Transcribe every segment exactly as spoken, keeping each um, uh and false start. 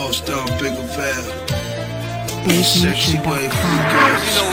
Bossed up, big affair. Sexy Sexy dot way, com. freak ass stuff.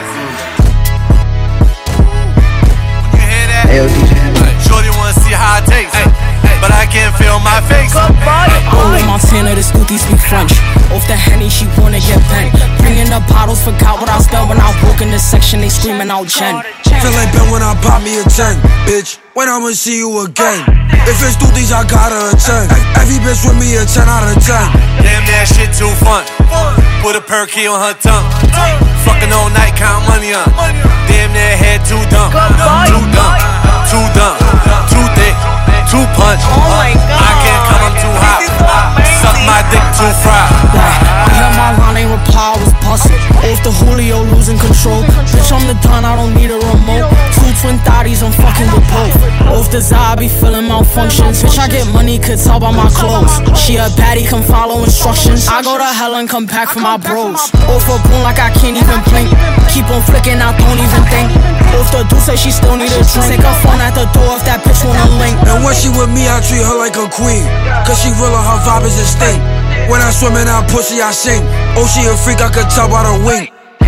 You hear that? Hey, yo, D J. Shorty wanna see how it tastes, but I can't feel my face. Oh, in Montana, the scooty speak French. Off the Henny, she wanna get bent. Bringing the bottles, forgot what I spent when I walk in the section, they screaming out Jen. Feel like Ben when I pop me a ten, bitch. When I'ma see you again? If it's Dooties, I gotta attend. Every bitch with me a ten out of ten. Damn, that shit too fun. Put a perky on her tongue. Fucking all night, count money on. Damn, that head too dumb. Too dumb, too dumb, too thick, too punch. Oh my God. I can't come, I'm too hot. Suck my dick too fried. I heard my line ain't reply, I was busted. Off the Julio, losing control. Bitch, I'm the Don, I don't need a remote. Two twin thotties, I'm fucking with both. Off the Zah, I be feeling malfunctions. Bitch, I get money, could tell by my clothes. She a baddie, come follow instructions. I go to hell and come back for my bros. Off a boom like I can't even blink. Keep on flicking, I don't even think. Off the dude say she still need a drink. Take her phone at the door if that bitch wanna link. And when she with me, I treat her like a queen. Cause she real and her vibe is instinct. When I swim in that pussy, I sing. Oh, she a freak, I could tell by the wink.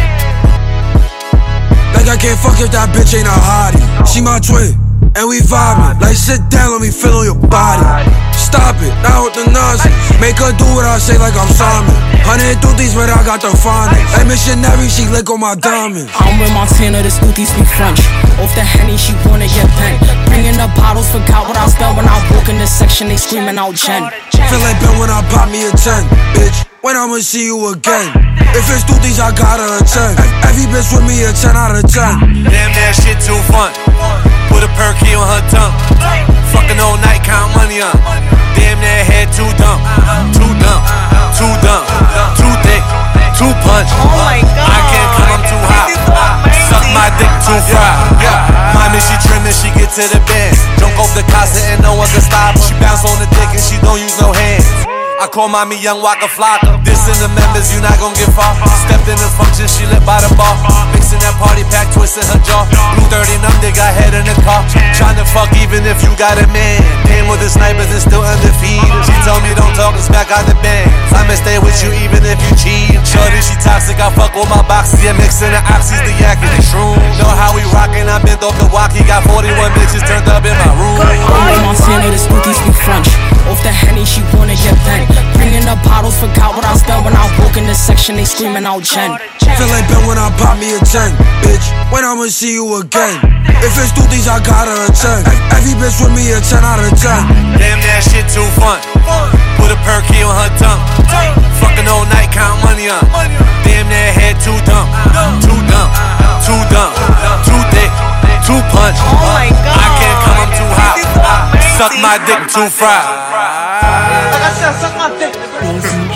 Like I can't fuck if that bitch ain't a hottie. She my twin, and we vibing. Like sit down, let me feel on your body. Stop it, now with the nonsense. Make her do what I say like I'm Simon. Hundred duties, but I got the finest. Like missionary, she lick on my diamonds. I'm with Montana, the scooty speak French. Off the Henny, she wanna get bent. Bringing the bottles, forgot what I spent when I walk in the section, they screaming out Jen. Feel like Ben when I pop me a ten, bitch. When I'ma see you again? If it's Dooties, I gotta attend. Every bitch with me a ten out of ten. Damn, that shit too fun. Put a perky on her tongue. Fucking all night, count money on. Damn, that head too dumb. Too dumb, too dumb, too thick, too punch. Oh my God. I can't come, I'm too hot. Suck my dick too fried. Mommy, she trimming, she get to the band. Jump off the casa and no one can stop her. She bounce on the dick and she don't use no hands. I call mommy Young Waka Flocka. Dissing the members, you not gon' get far. Stepped in the function, she lit by the bar. Mixing that party pack, twisting her jaw. Blue thirty numb, they got head in the car. Tryna fuck even if you got a man. Came with the snipers and still undefeated. She told me don't talk, it's back on the band. I'ma stay with you even if you cheat. Shorty, she toxic, I fuck with my boxes. Yeah, mixing the oxys, the yak and the shrooms. Know how we rockin', I bent off the walkie. Got forty-one bitches turned up in my room. I'm in Montana, the scooty speak French. Off the Henny, she wanna get bent. Bringing the bottles, forgot what I spent when I walk in the section, they screaming out Jen. Feel like Ben when I pop me a ten, bitch. When I'ma see you again? If it's Dooties, I gotta attend. Every bitch with me a ten out of ten. Damn, that shit too fun. Put a perky on her tongue. Fucking all night, count money on. Damn, that head too dumb. Too dumb, too dumb, too thick, too punch. Oh my God. I can't come, I'm too hot. Suck my dick too fried. Busy